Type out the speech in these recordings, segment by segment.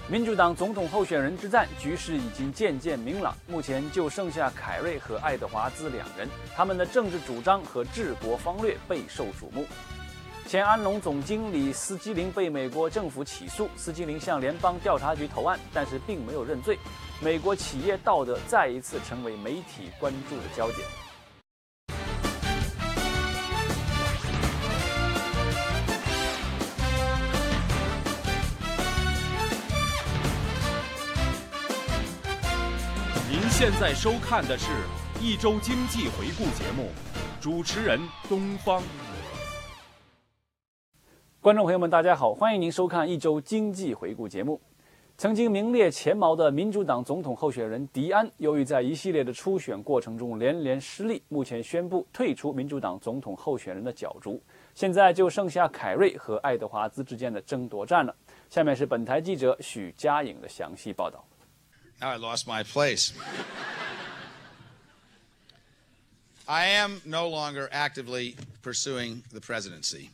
民主党总统候选人之战局势已经渐渐明朗，目前就剩下凯瑞和爱德华兹两人，他们的政治主张和治国方略备受瞩目。前安龙总经理斯基林被美国政府起诉，斯基林向联邦调查局投案，但是并没有认罪。美国企业道德再一次成为媒体关注的焦点。 您现在收看的是一周经济回顾节目，主持人东方。 观众朋友们，大家好，欢迎您收看一周经济回顾节目。曾经名列前茅的民主党总统候选人迪安，由于在一系列的初选过程中连连失利，目前宣布退出民主党总统候选人的角逐。现在就剩下凯瑞和爱德华兹之间的争夺战了。下面是本台记者许佳颖的详细报道。 Now I lost my place. I am no longer actively pursuing the presidency.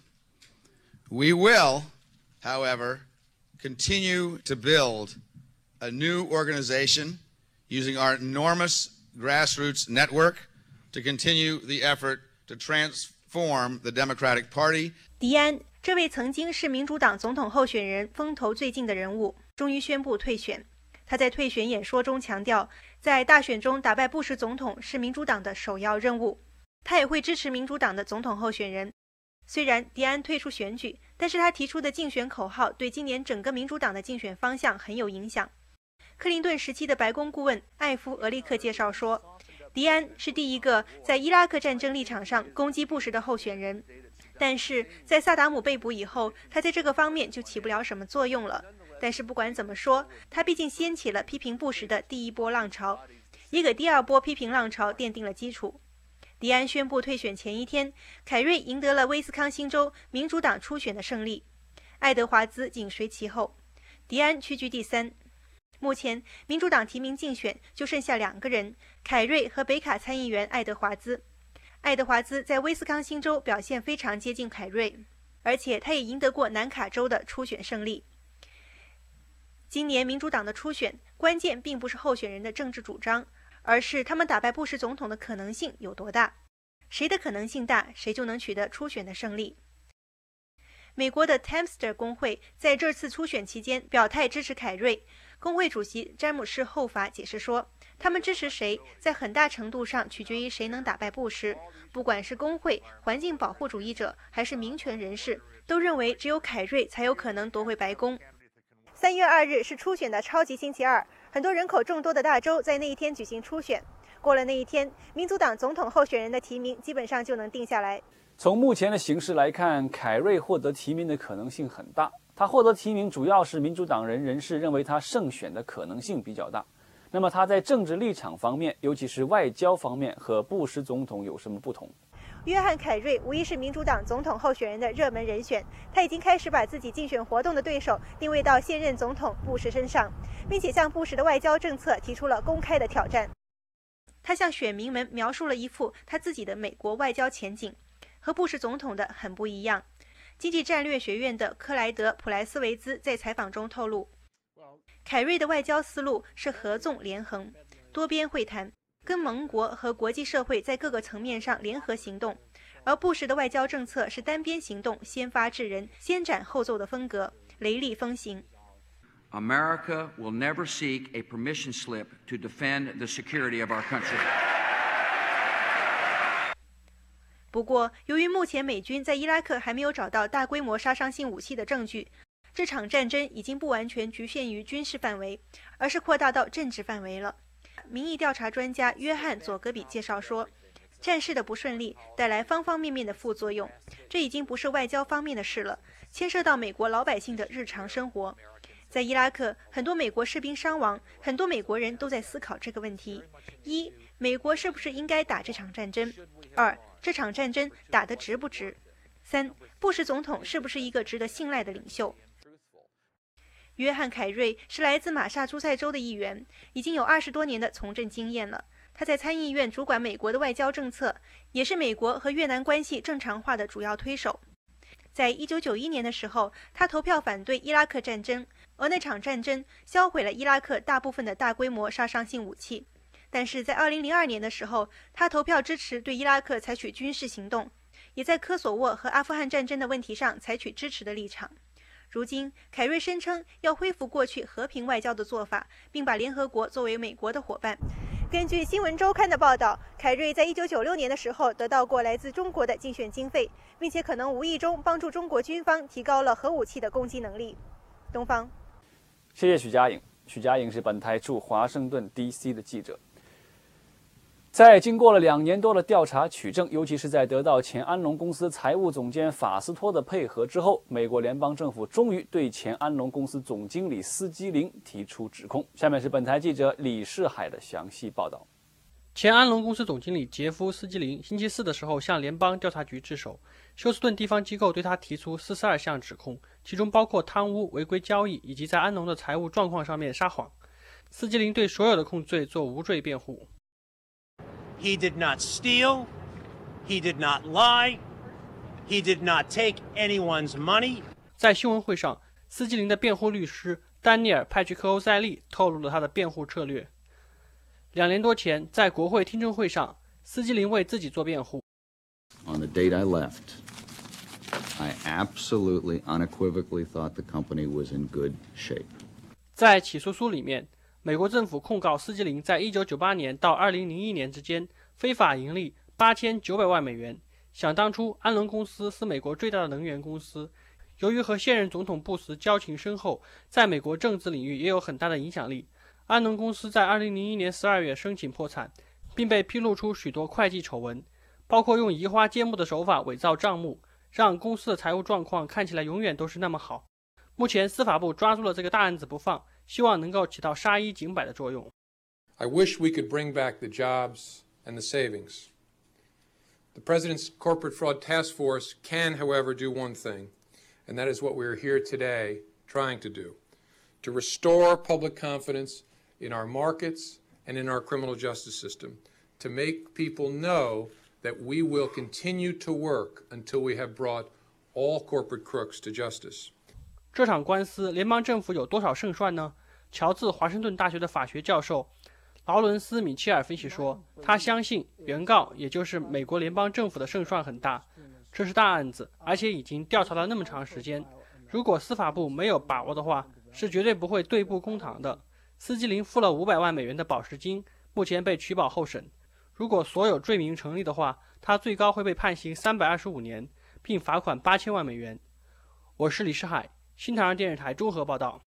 We will, however, continue to build a new organization using our enormous grassroots network to continue the effort to transform the Democratic Party. 迪安，这位曾经是民主党总统候选人风头最近的人物，终于宣布退选。他在退选演说中强调，在大选中打败布什总统是民主党的首要任务。他也会支持民主党的总统候选人。虽然迪安退出选举，但是他提出的竞选口号对今年整个民主党的竞选方向很有影响。克林顿时期的白宫顾问艾夫·俄利克介绍说，迪安是第一个在伊拉克战争立场上攻击布什的候选人，但是在萨达姆被捕以后，他在这个方面就起不了什么作用了。但是不管怎么说，他毕竟掀起了批评布什的第一波浪潮，也给第二波批评浪潮奠定了基础。迪安宣布退选前一天，凯瑞赢得了威斯康星州民主党初选的胜利，爱德华兹紧随其后，迪安屈居第三。目前民主党提名竞选就剩下两个人，凯瑞和北卡参议员爱德华兹。爱德华兹在威斯康星州表现非常接近凯瑞，而且他也赢得过南卡州的初选胜利。今年民主党的初选关键并不是候选人的政治主张，而是他们打败布什总统的可能性有多大。谁的可能性大，谁就能取得初选的胜利。美国的 Teamster 工会在这次初选期间表态支持凯瑞。工会主席詹姆士·后法解释说，他们支持谁在很大程度上取决于谁能打败布什。不管是工会、环境保护主义者还是民权人士，都认为只有凯瑞才有可能夺回白宫。3月2日是初选的超级星期二，很多人口众多的大州在那一天举行初选。过了那一天，民主党总统候选人的提名基本上就能定下来。 从目前的形势来看，凯瑞获得提名的可能性很大。他获得提名主要是民主党人士认为他胜选的可能性比较大。那么他在政治立场方面，尤其是外交方面，和布什总统有什么不同？ 约翰·凯瑞无疑是民主党总统候选人的热门人选，他已经开始把自己竞选活动的对手定位到现任总统布什身上，并且向布什的外交政策提出了公开的挑战。他向选民们描述了一幅他自己的美国外交前景，和布什总统的很不一样。经济战略学院的克莱德·普莱斯维兹在采访中透露，凯瑞的外交思路是合纵连横、多边会谈，跟盟国和国际社会在各个层面上联合行动，而布什的外交政策是单边行动、先发制人、先斩后奏的风格，雷厉风行。 America will never seek a permission slip to defend the security of our country. 不过，由于目前美军在伊拉克还没有找到大规模杀伤性武器的证据，这场战争已经不完全局限于军事范围，而是扩大到政治范围了。民意调查专家约翰·佐格比介绍说，战事的不顺利带来方方面面的副作用，这已经不是外交方面的事了，牵涉到美国老百姓的日常生活。在伊拉克，很多美国士兵伤亡，很多美国人都在思考这个问题：一，美国是不是应该打这场战争？二，这场战争打得值不值？三，布什总统是不是一个值得信赖的领袖？约翰·凯瑞是来自马萨诸塞州的议员，已经有20多年的从政经验了。他在参议院主管美国的外交政策，也是美国和越南关系正常化的主要推手。 在1991年的时候，他投票反对伊拉克战争，而那场战争销毁了伊拉克大部分的大规模杀伤性武器。但是在2002年的时候，他投票支持对伊拉克采取军事行动，也在科索沃和阿富汗战争的问题上采取支持的立场。如今，凯瑞声称要恢复过去和平外交的做法，并把联合国作为美国的伙伴。根据《新闻周刊》的报道，凯瑞在1996年的时候得到过来自中国的竞选经费，并且可能无意中帮助中国军方提高了核武器的攻击能力。东方， 谢谢许佳颖。许佳颖是本台驻华盛顿 DC 的记者。在经过了2年多的调查取证，尤其是在得到前安龙公司财务总监法斯托的配合之后，美国联邦政府终于对前安龙公司总经理斯基林提出指控。下面是本台记者李世海的详细报道。 前安龙公司总经理杰夫·斯基林星期四的时候向联邦调查局自首，休斯顿地方机构对他提出42项指控，其中包括贪污、违规交易以及在安龙的财务状况上面撒谎。斯基林对所有的控罪做无罪辩护。 He did not steal. He did not lie. He did not take anyone's money. 在新闻会上，斯基林的辩护律师丹尼尔·派屈克·欧塞利透露了他的辩护策略。2年多前，在国会听证会上，斯基林为自己做辩护。 On the date I left, I absolutely unequivocally thought the company was in good shape. 在起诉书里面，美国政府控告斯基林在1998年到2001年之间非法盈利8900万美元。想当初，安龙公司是美国最大的能源公司，由于和现任总统布什交情深厚，在美国政治领域也有很大的影响力。安龙公司在2001年12月申请破产，并被披露出许多会计丑闻，包括用移花接木的手法伪造账目，让公司的财务状况看起来永远都是那么好。目前司法部抓住了这个大案子不放，希望能够起到杀一儆百的作用。 I wish we could bring back the jobs and the savings. The President's Corporate Fraud Task Force can, however, do one thing, and that is what we are here today trying to do, to restore public confidence in our markets and in our criminal justice system, to make people know that we will continue to work until we have brought all corporate crooks to justice. 这场官司，联邦政府有多少胜算呢？乔治华盛顿大学的法学教授劳伦斯·米切尔分析说，他相信原告，也就是美国联邦政府的胜算很大。这是大案子，而且已经调查了那么长时间，如果司法部没有把握的话，是绝对不会对簿公堂的。斯基林付了500万美元的保释金，目前被取保候审。如果所有罪名成立的话，他最高会被判刑325年，并罚款8000万美元。我是李世海，新唐人电视台综合报道。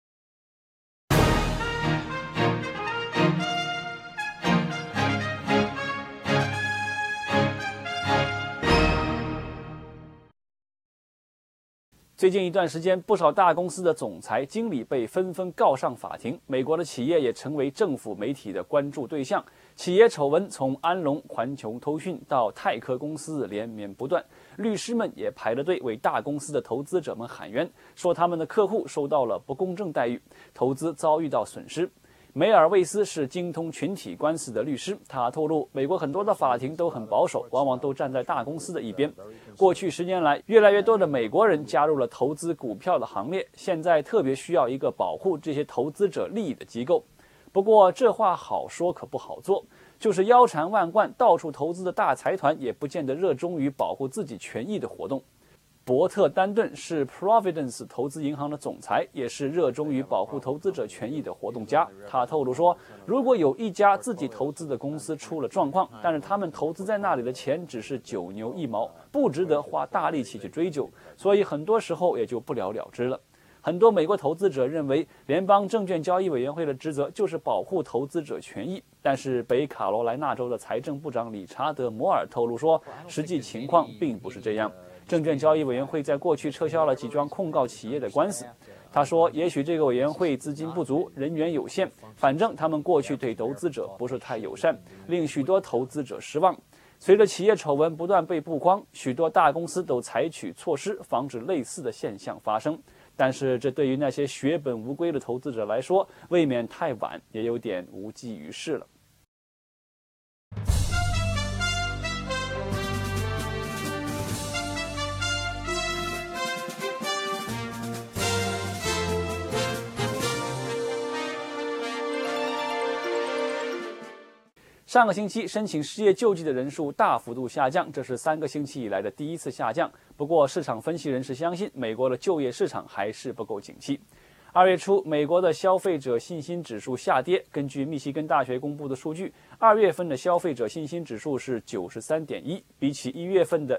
最近一段时间，不少大公司的总裁、经理被纷纷告上法庭，美国的企业也成为政府媒体的关注对象。企业丑闻从安龙、环球通讯到泰科公司连绵不断，律师们也排了队为大公司的投资者们喊冤，说他们的客户受到了不公正待遇，投资遭遇到损失。梅尔维斯是精通群体官司的律师，他透露，美国很多的法庭都很保守，往往都站在大公司的一边。过去10年来，越来越多的美国人加入了投资股票的行列，现在特别需要一个保护这些投资者利益的机构。不过这话好说可不好做，就是腰缠万贯到处投资的大财团也不见得热衷于保护自己权益的活动。伯特·丹顿是 Providence 投资银行的总裁，也是热衷于保护投资者权益的活动家。他透露说，如果有一家自己投资的公司出了状况，但是他们投资在那里的钱只是9牛1毛，不值得花大力气去追究，所以很多时候也就不了了之了。很多美国投资者认为，联邦证券交易委员会的职责就是保护投资者权益，但是北卡罗来纳州的财政部长理查德·摩尔透露说，实际情况并不是这样。证券交易委员会在过去撤销了几桩控告企业的官司。他说，也许这个委员会资金不足，人员有限，反正他们过去对投资者不是太友善，令许多投资者失望。随着企业丑闻不断被曝光，许多大公司都采取措施防止类似的现象发生。但是这对于那些血本无归的投资者来说，未免太晚，也有点无济于事了。 上个星期申请失业救济的人数大幅度下降，这是3个星期以来的第一次下降。不过，市场分析人士相信，美国的就业市场还是不够景气。2月初，美国的消费者信心指数下跌。根据密西根大学公布的数据，2月份的消费者信心指数是93.1，比起1月份的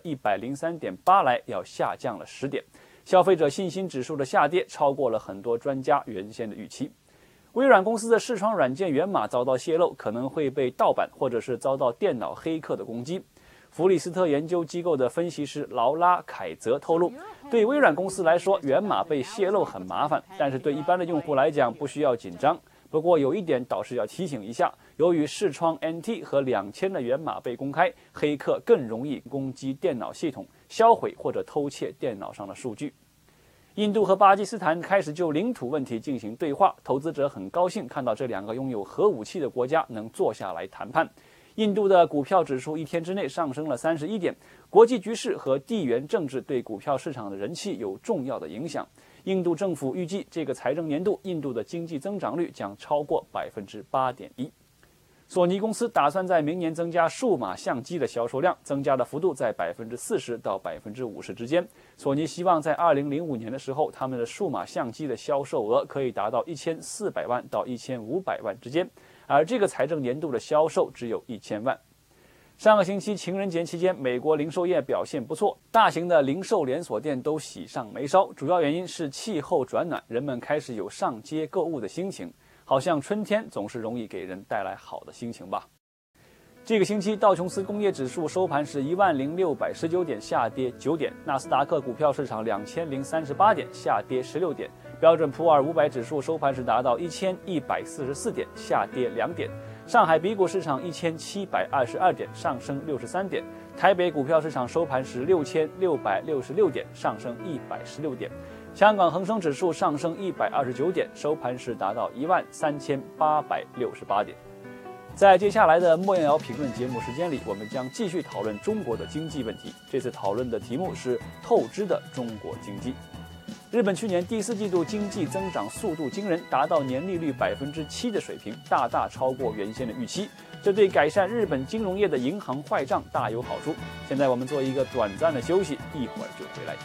103.8来要下降了10点。消费者信心指数的下跌超过了很多专家原先的预期。微软公司的视窗软件源码遭到泄露，可能会被盗版或者是遭到电脑黑客的攻击。弗里斯特研究机构的分析师劳拉·凯泽透露，对微软公司来说，源码被泄露很麻烦，但是对一般的用户来讲不需要紧张。不过有一点倒是要提醒一下，由于视窗 NT 和2000的源码被公开，黑客更容易攻击电脑系统，销毁或者偷窃电脑上的数据。印度和巴基斯坦开始就领土问题进行对话，投资者很高兴看到这2个拥有核武器的国家能坐下来谈判。印度的股票指数1天之内上升了31点，国际局势和地缘政治对股票市场的人气有重要的影响。印度政府预计这个财政年度印度的经济增长率将超过8.1%。索尼公司打算在明年增加数码相机的销售量，增加的幅度在40%到50%之间。索尼希望在2005年的时候，他们的数码相机的销售额可以达到1400万到1500万之间，而这个财政年度的销售只有1000万。上个星期情人节期间，美国零售业表现不错，大型的零售连锁店都喜上眉梢，主要原因是气候转暖，人们开始有上街购物的心情。好像春天总是容易给人带来好的心情吧。这个星期，道琼斯工业指数收盘是10619点，下跌9点；纳斯达克股票市场2038点，下跌16点；标准普尔500指数收盘时达到1144点，下跌2点；上海 B 股市场1722点，上升63点；台北股票市场收盘时6666点，上升116点。香港恒生指数上升129点，收盘时达到13868点。在接下来的莫言瑶评论节目时间里，我们将继续讨论中国的经济问题。这次讨论的题目是透支的中国经济。日本去年第4季度经济增长速度惊人，达到年利率7%的水平，大大超过原先的预期。这对改善日本金融业的银行坏账大有好处。现在我们做一个短暂的休息，一会儿就回来。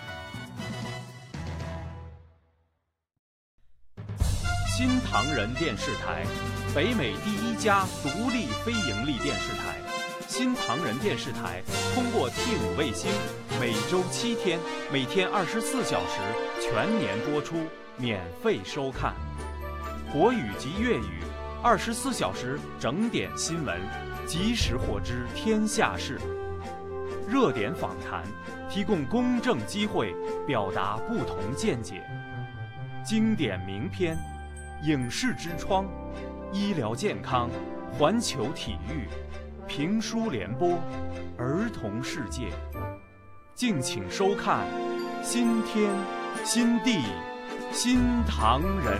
新唐人电视台，北美第1家独立非盈利电视台。新唐人电视台通过 T5 卫星，每周7天，每天24小时，全年播出，免费收看。国语及粤语，24小时整点新闻，及时获知天下事。热点访谈，提供公正机会，表达不同见解。经典名篇。影视之窗、医疗健康、环球体育、评书联播、儿童世界，敬请收看新天、新地、新唐人。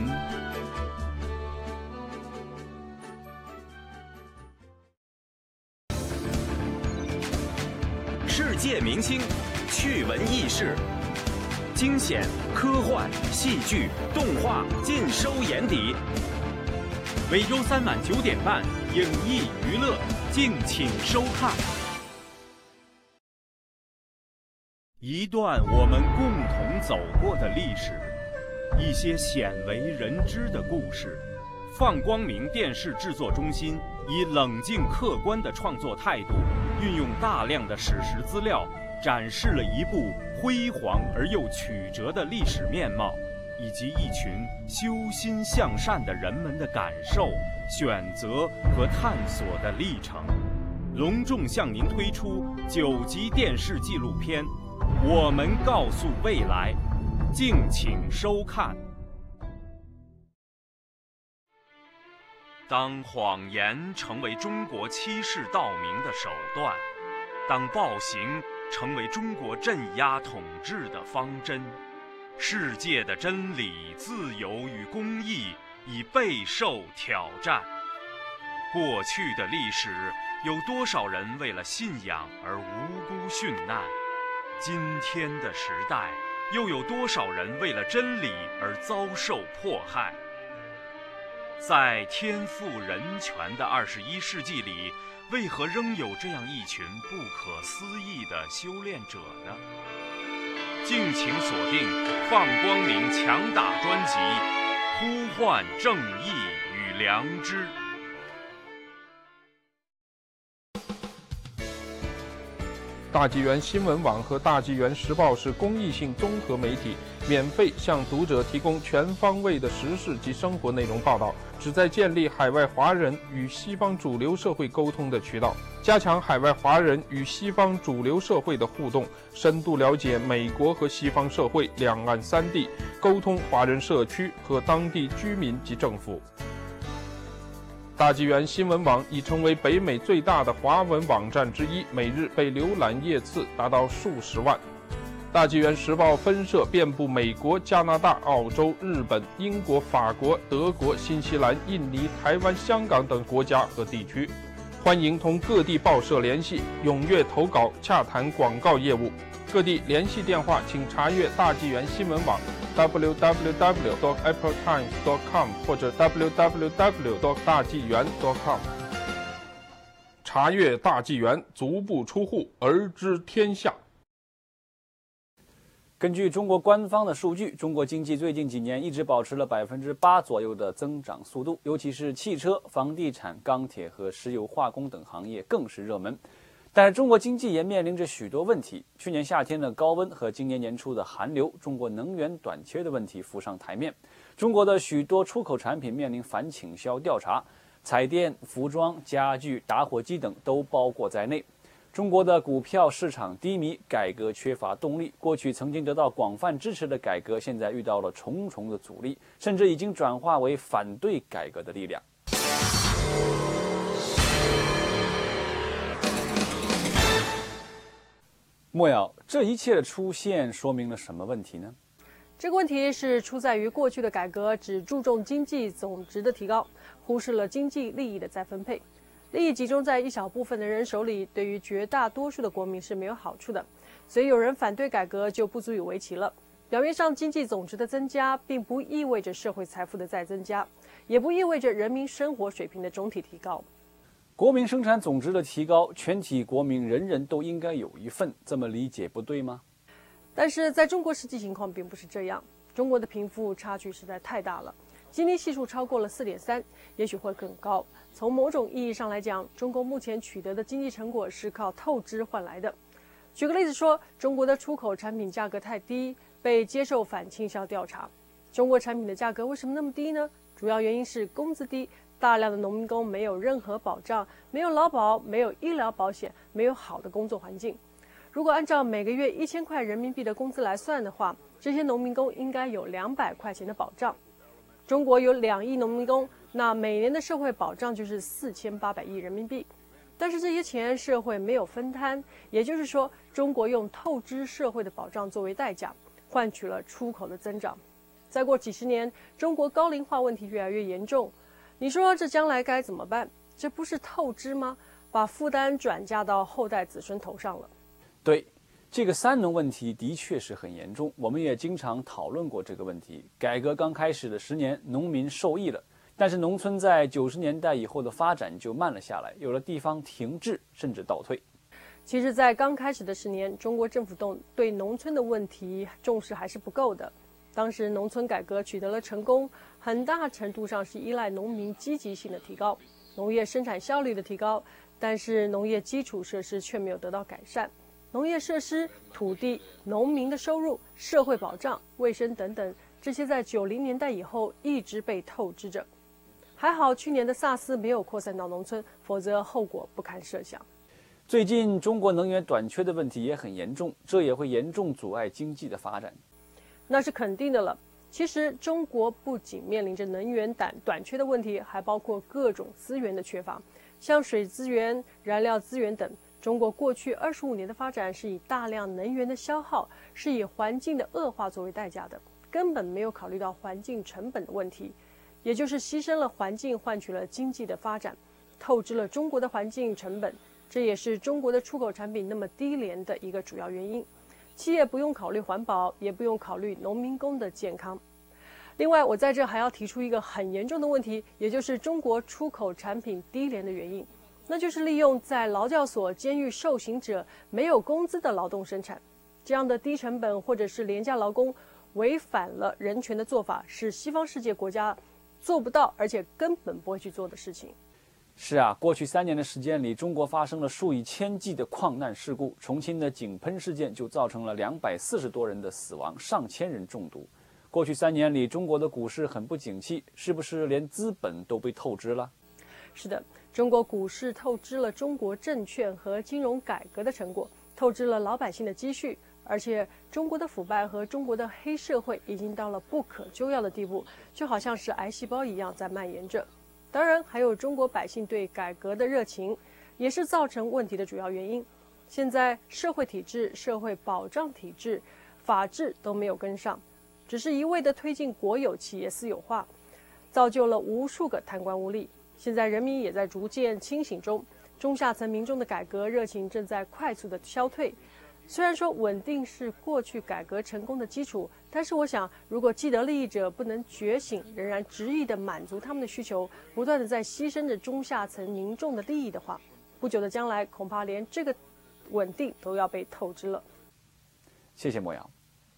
世界明星，趣闻轶事。惊险、科幻、戏剧、动画尽收眼底。每周3晚9点半，影艺娱乐，敬请收看。一段我们共同走过的历史，一些鲜为人知的故事。放光明电视制作中心以冷静客观的创作态度，运用大量的史实资料，展示了一部辉煌而又曲折的历史面貌，以及一群修心向善的人们的感受、选择和探索的历程。隆重向您推出9集电视纪录片《我们告诉未来》，敬请收看。当谎言成为中国欺世盗名的手段，当暴行成为中国镇压统治的方针，世界的真理、自由与公义已备受挑战。过去的历史，有多少人为了信仰而无辜殉难？今天的时代，又有多少人为了真理而遭受迫害？在天赋人权的21世纪里， 为何仍有这样一群不可思议的修炼者呢？敬请锁定放光明强大专辑《呼唤正义与良知》。 大纪元新闻网和大纪元时报是公益性综合媒体，免费向读者提供全方位的时事及生活内容报道，旨在建立海外华人与西方主流社会沟通的渠道，加强海外华人与西方主流社会的互动，深度了解美国和西方社会、两岸三地，沟通华人社区和当地居民及政府。大纪元新闻网已成为北美最大的华文网站之一，每日被浏览页次达到数十万。大纪元时报分社遍布美国、加拿大、澳洲、日本、英国、法国、德国、新西兰、印尼、台湾、香港等国家和地区。欢迎同各地报社联系，踊跃投稿，洽谈广告业务。各地联系电话请查阅大纪元新闻网 www.appletimes.com 或者 www.大纪元.com。查阅大纪元，足不出户而知天下。 根据中国官方的数据，中国经济最近几年一直保持了8%左右的增长速度，尤其是汽车、房地产、钢铁和石油化工等行业更是热门。但是中国经济也面临着许多问题。去年夏天的高温和今年年初的寒流，中国能源短缺的问题浮上台面。中国的许多出口产品面临反倾销调查，彩电、服装、家具、打火机等都包括在内。中国的股票市场低迷，改革缺乏动力。过去曾经得到广泛支持的改革，现在遇到了重重的阻力，甚至已经转化为反对改革的力量。莫瑶，这一切的出现说明了什么问题呢？ 这个问题是出在于过去的改革只注重经济总值的提高，忽视了经济利益的再分配。利益集中在一小部分的人手里，对于绝大多数的国民是没有好处的。所以有人反对改革就不足以为奇了。表面上经济总值的增加，并不意味着社会财富的再增加，也不意味着人民生活水平的总体提高。 国民生产总值的提高，全体国民人人都应该有一份，这么理解不对吗？ 但是在中国实际情况并不是这样，中国的贫富差距实在太大了，基尼系数超过了4.3，也许会更高。从某种意义上来讲，中国目前取得的经济成果是靠透支换来的。举个例子说，中国的出口产品价格太低，被接受反倾销调查。中国产品的价格为什么那么低呢？主要原因是工资低，大量的农民工没有任何保障，没有劳保，没有医疗保险，没有好的工作环境。如果按照每个月1000块人民币的工资来算的话，这些农民工应该有200块钱的保障。中国有2亿农民工，那每年的社会保障就是4800亿人民币。但是这些钱社会没有分摊，也就是说，中国用透支社会的保障作为代价，换取了出口的增长。再过几十年，中国高龄化问题越来越严重，你说这将来该怎么办？这不是透支吗？把负担转嫁到后代子孙头上了。 对，这个三农问题的确是很严重，我们也经常讨论过这个问题。改革刚开始的10年，农民受益了，但是农村在90年代以后的发展就慢了下来，有了地方停滞甚至倒退。 其实，在刚开始的10年，中国政府对农村的问题重视还是不够的。当时农村改革取得了成功，很大程度上是依赖农民积极性的提高，农业生产效率的提高，但是农业基础设施却没有得到改善。农业设施、土地、农民的收入、社会保障、卫生等等，这些在90年代以后一直被透支着。还好去年的SARS没有扩散到农村，否则后果不堪设想。 最近中国能源短缺的问题也很严重，这也会严重阻碍经济的发展。 那是肯定的了。其实中国不仅面临着能源短缺的问题，还包括各种资源的缺乏，像水资源、燃料资源等。中国过去25年的发展是以大量能源的消耗，是以环境的恶化作为代价的，根本没有考虑到环境成本的问题，也就是牺牲了环境换取了经济的发展，透支了中国的环境成本，这也是中国的出口产品那么低廉的一个主要原因。企业不用考虑环保，也不用考虑农民工的健康。另外，我在这还要提出一个很严重的问题，也就是中国出口产品低廉的原因。 那就是利用在劳教所、监狱受刑者没有工资的劳动生产。这样的低成本或者是廉价劳工，违反了人权的做法，是西方世界国家做不到，而且根本不会去做的事情。 是啊，过去3年的时间里，中国发生了数以千计的矿难事故，重庆的井喷事件就造成了240多人的死亡，上千人中毒。过去3年里，中国的股市很不景气，是不是连资本都被透支了？ 是的，中国股市透支了中国证券和金融改革的成果，透支了老百姓的积蓄，而且中国的腐败和中国的黑社会已经到了不可救药的地步，就好像是癌细胞一样在蔓延着。当然，还有中国百姓对改革的热情，也是造成问题的主要原因。现在社会体制、社会保障体制、法治都没有跟上，只是一味地推进国有企业私有化，造就了无数个贪官污吏。现在人民也在逐渐清醒中，中下层民众的改革热情正在快速的消退。虽然说稳定是过去改革成功的基础，但是我想，如果既得利益者不能觉醒，仍然执意的满足他们的需求，不断的在牺牲着中下层民众的利益的话，不久的将来恐怕连这个稳定都要被透支了。 谢谢莫阳。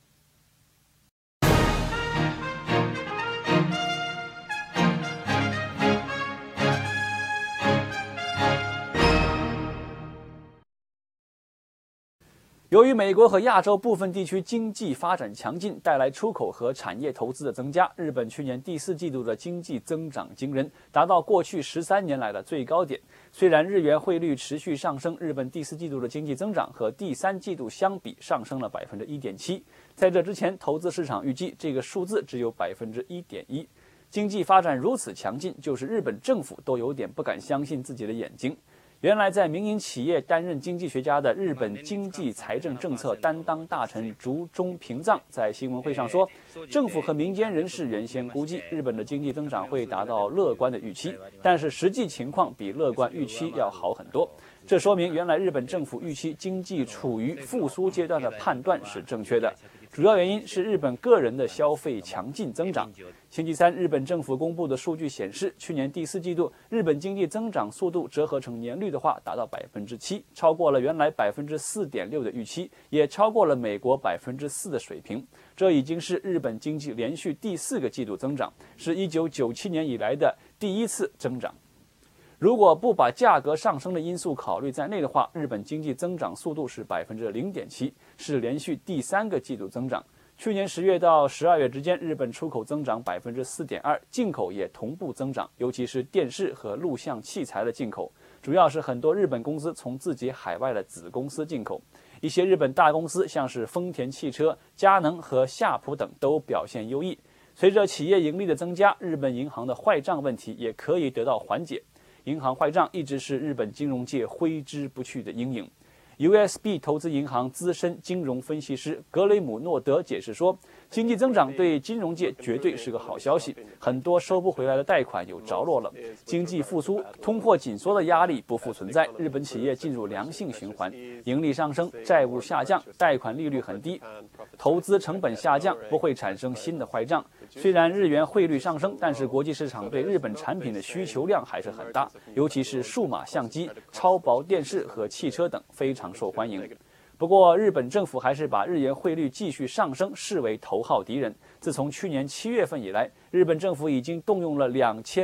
由于美国和亚洲部分地区经济发展强劲，带来出口和产业投资的增加，日本去年第4季度的经济增长惊人，达到过去13年来的最高点。虽然日元汇率持续上升，日本第4季度的经济增长和第3季度相比上升了 1.7%。在这之前，投资市场预计这个数字只有 1.1%。经济发展如此强劲，就是日本政府都有点不敢相信自己的眼睛。原来在民营企业担任经济学家的日本经济财政政策担当大臣竹中平藏在新闻会上说，政府和民间人士原先估计日本的经济增长会达到乐观的预期，但是实际情况比乐观预期要好很多。这说明原来日本政府预期经济处于复苏阶段的判断是正确的。主要原因是日本个人的消费强劲增长。星期三，日本政府公布的数据显示，去年第4季度日本经济增长速度折合成年率的话，达到 7%， 超过了原来 4.6% 的预期，也超过了美国 4% 的水平。这已经是日本经济连续第4个季度增长，是1997年以来的第1次增长。如果不把价格上升的因素考虑在内的话，日本经济增长速度是 0.7%， 是连续第3个季度增长。去年10月到12月之间，日本出口增长 4.2%， 进口也同步增长，尤其是电视和录像器材的进口，主要是很多日本公司从自己海外的子公司进口。一些日本大公司，像是丰田汽车、佳能和夏普等都表现优异。随着企业盈利的增加，日本银行的坏账问题也可以得到缓解。银行坏账一直是日本金融界挥之不去的阴影。USB 投资银行资深金融分析师格雷姆诺德解释说，经济增长对金融界绝对是个好消息，很多收不回来的贷款有着落了，经济复苏、通货紧缩的压力不复存在，日本企业进入良性循环，盈利上升，债务下降，贷款利率很低，投资成本下降，不会产生新的坏账。虽然日元汇率上升，但是国际市场对日本产品的需求量还是很大，尤其是数码相机、超薄电视和汽车等非常受欢迎。不过，日本政府还是把日元汇率继续上升视为头号敌人。自从去年7月份以来，日本政府已经动用了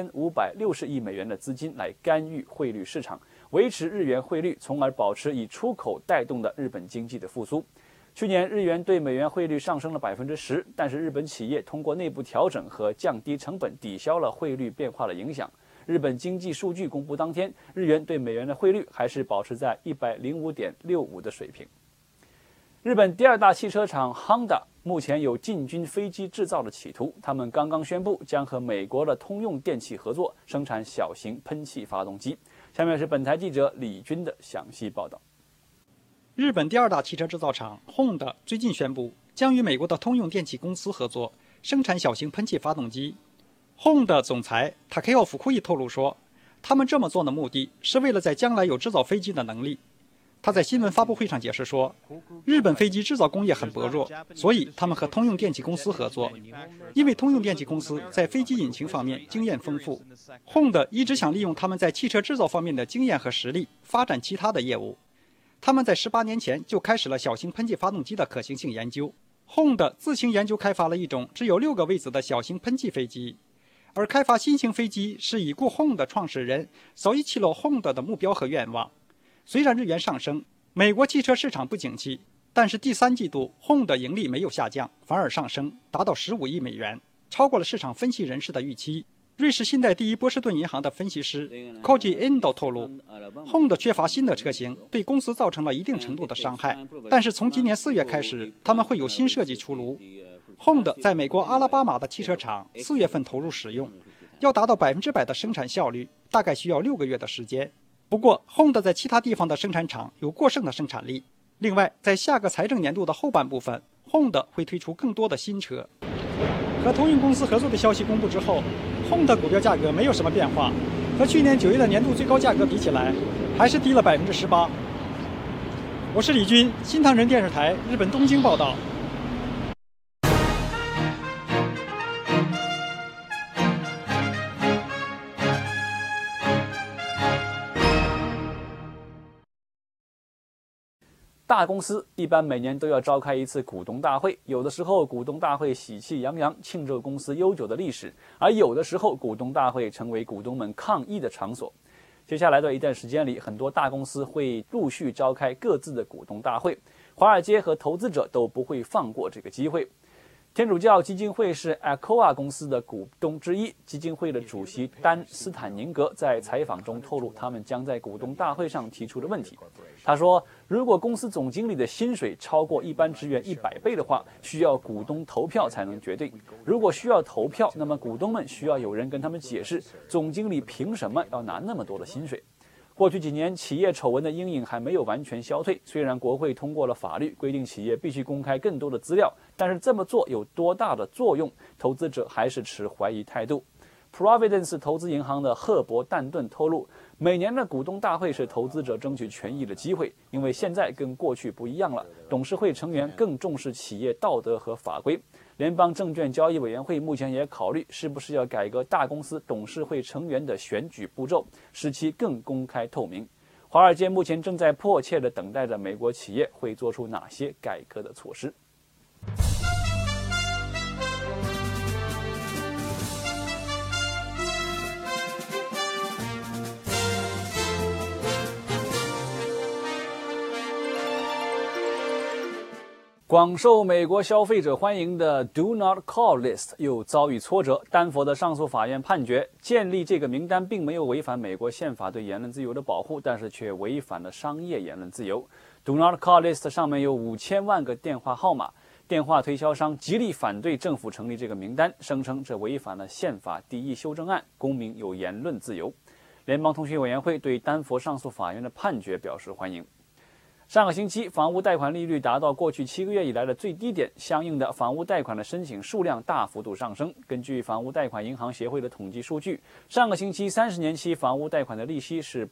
2560亿美元的资金来干预汇率市场，维持日元汇率，从而保持以出口带动的日本经济的复苏。去年日元对美元汇率上升了 10%， 但是日本企业通过内部调整和降低成本抵消了汇率变化的影响。日本经济数据公布当天，日元对美元的汇率还是保持在 105.65 的水平。日本第2大汽车厂 Honda 目前有进军飞机制造的企图，他们刚刚宣布将和美国的通用电气合作，生产小型喷气发动机。下面是本台记者李军的详细报道。 日本第2大汽车制造厂 Honda 最近宣布将与美国的通用电气公司合作，生产小型喷气发动机。Honda 总裁塔克奥福库伊透露说，他们这么做的目的是为了在将来有制造飞机的能力。 他在新闻发布会上解释说，日本飞机制造工业很薄弱，所以他们和通用电气公司合作。因为通用电气公司在飞机引擎方面经验丰富， Honda 一直想利用他们在汽车制造方面的经验和实力，发展其他的业务。他们在18年前就开始了小型喷气发动机的可行性研究。Honda 自行研究开发了一种只有6个位子的小型喷气飞机，而开发新型飞机是已故 Honda 创始人Soichiro Honda 的目标和愿望。虽然日元上升，美国汽车市场不景气，但是第3季度 Honda 盈利没有下降，反而上升，达到15亿美元，超过了市场分析人士的预期。瑞士信贷第一波士顿银行的分析师 Koji Endo 透露， Honda 缺乏新的车型，对公司造成了一定程度的伤害，但是从今年4月开始，他们会有新设计出炉。Honda 在美国阿拉巴马的汽车厂4月份投入使用，要达到100%的生产效率，大概需要6个月的时间。不过 Honda 在其他地方的生产厂有过剩的生产力。另外，在下个财政年度的后半部分， Honda 会推出更多的新车。和通用公司合作的消息公布之后， Honda 股票价格没有什么变化，和去年9月的年度最高价格比起来，还是低了18%。我是李军，新唐人电视台日本东京报道。 大公司一般每年都要召开一次股东大会，有的时候股东大会喜气洋洋，庆祝公司悠久的历史，而有的时候股东大会成为股东们抗议的场所。接下来的一段时间里，很多大公司会陆续召开各自的股东大会，华尔街和投资者都不会放过这个机会。天主教基金会是 Alcoa 公司的股东之一，基金会的主席丹·斯坦宁格在采访中透露，他们将在股东大会上提出的问题。他说，如果公司总经理的薪水超过一般职员100倍的话，需要股东投票才能决定。如果需要投票，那么股东们需要有人跟他们解释，总经理凭什么要拿那么多的薪水。过去几年，企业丑闻的阴影还没有完全消退。虽然国会通过了法律，规定企业必须公开更多的资料，但是这么做有多大的作用，投资者还是持怀疑态度。Providence 投资银行的赫伯·但顿透露，每年的股东大会是投资者争取权益的机会，因为现在跟过去不一样了，董事会成员更重视企业道德和法规。联邦证券交易委员会目前也考虑是不是要改革大公司董事会成员的选举步骤，使其更公开透明。华尔街目前正在迫切地等待着美国企业会做出哪些改革的措施。广受美国消费者欢迎的 Do Not Call List 又遭遇挫折。丹佛的上诉法院判决，建立这个名单并没有违反美国宪法对言论自由的保护，但是却违反了商业言论自由。Do Not Call List 上面有5000万个电话号码，电话推销商极力反对政府成立这个名单，声称这违反了宪法第1修正案，公民有言论自由。联邦通讯委员会对丹佛上诉法院的判决表示欢迎。上个星期，房屋贷款利率达到过去7个月以来的最低点，相应的房屋贷款的申请数量大幅度上升。根据房屋贷款银行协会的统计数据，上个星期30年期房屋贷款的利息是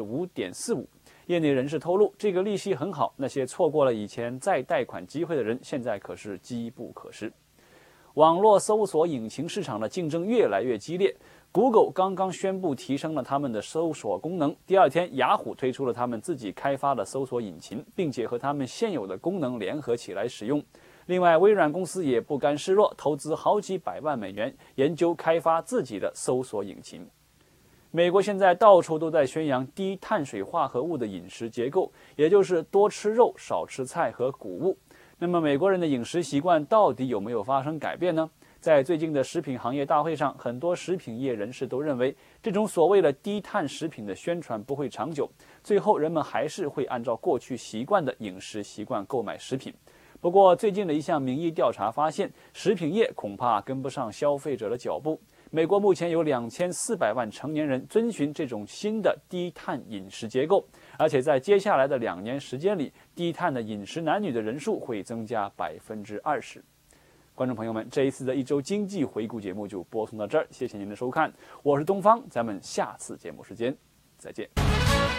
5.45%。业内人士透露，这个利息很好，那些错过了以前再贷款机会的人，现在可是机不可失。网络搜索引擎市场的竞争越来越激烈。Google 刚刚宣布提升了他们的搜索功能，第二天，雅虎推出了他们自己开发的搜索引擎，并且和他们现有的功能联合起来使用。另外，微软公司也不甘示弱，投资好几百万美元研究开发自己的搜索引擎。美国现在到处都在宣扬低碳水化合物的饮食结构，也就是多吃肉、少吃菜和谷物。那么，美国人的饮食习惯到底有没有发生改变呢？在最近的食品行业大会上，很多食品业人士都认为，这种所谓的低碳食品的宣传不会长久，最后人们还是会按照过去习惯的饮食习惯购买食品。不过，最近的一项民意调查发现，食品业恐怕跟不上消费者的脚步。美国目前有2400万成年人遵循这种新的低碳饮食结构，而且在接下来的2年时间里，低碳的饮食男女的人数会增加20%。观众朋友们，这一次的一周经济回顾节目就播送到这儿，谢谢您的收看，我是东方，咱们下次节目时间再见。